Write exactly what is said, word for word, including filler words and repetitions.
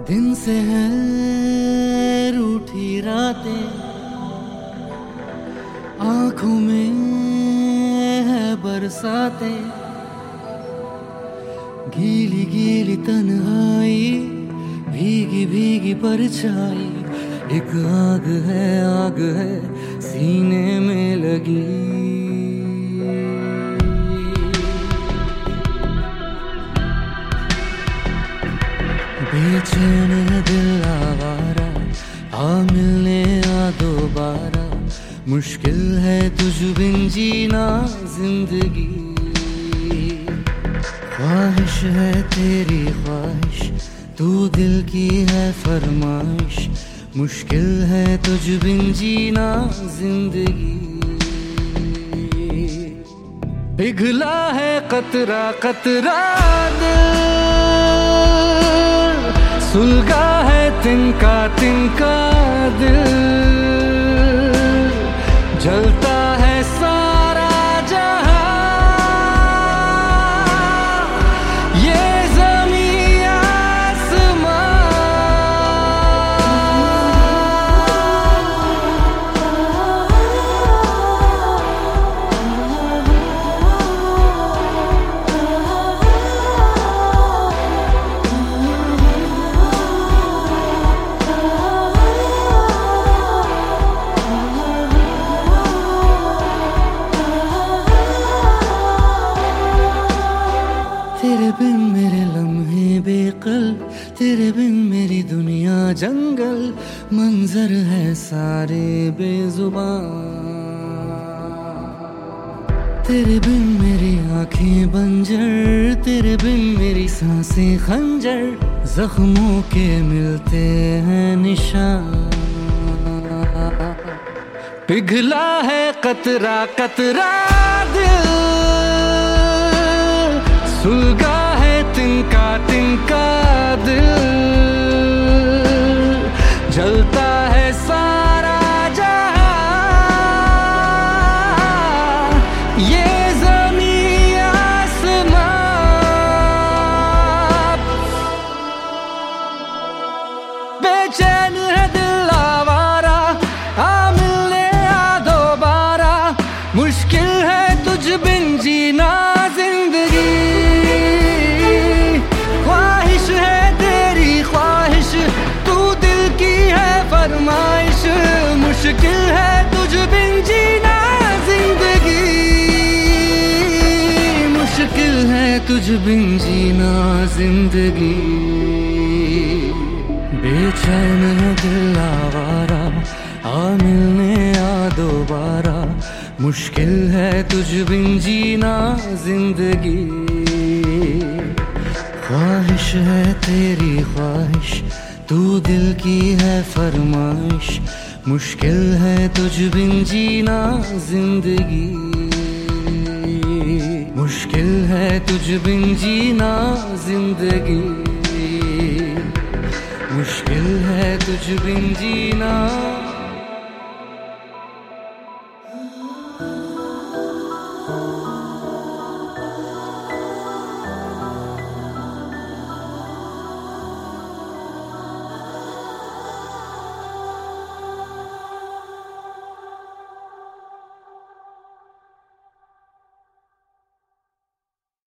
दिन से है रूठी रातें, आंखों में है बरसातें, गीली गीली तन्हाई, भीगी भीगी परछाई, एक आग है आग है सीने में लगी। बेचैन है दिल आवारा, आ मिलने आ दोबारा, मुश्किल है तुझ बिन जीना जिंदगी। ख्वाहिश है तेरी ख्वाहिश, तू दिल की है फरमाइश, मुश्किल है तुझ बिन जीना जिंदगी। पिघला है कतरा कतरा दिल, सुलगा है तिनका तिनका दिल, जलता है सारा जहां, ये ज़मीं आसमां। तेरे बिन मेरे लम्हे बेकल, तेरे बिन मेरी दुनिया जंगल, मंजर है सारे बेजुबान। तेरे बिन मेरी आंखें बंजर, तेरे बिन मेरी सांसें खंजर, जख्मों के मिलते हैं निशान। पिघला है कतरा कतरा दिल, सुलगा है तिनका तिनका दिल, जलता है सारा जहां, ये ज़मीं आसमां। बेचैन है दिल आवारा, आ मिलने आ दोबारा, मुश्किल है तुझ बिन जीना जिंदगी। मुश्किल है तुझ बिन जीना जिंदगी, मुश्किल है तुझ बिन जीना जिंदगी। बेचैन है दिल आवारा, आ मिलने आ दोबारा, मुश्किल है तुझ बिन जीना जिंदगी। ख्वाहिश है तेरी ख्वाहिश, तू दिल की है फरमाइश, मुश्किल है तुझ बिन जीना जिंदगी। मुश्किल है तुझ बिन जीना जिंदगी, मुश्किल है तुझ बिन जीना।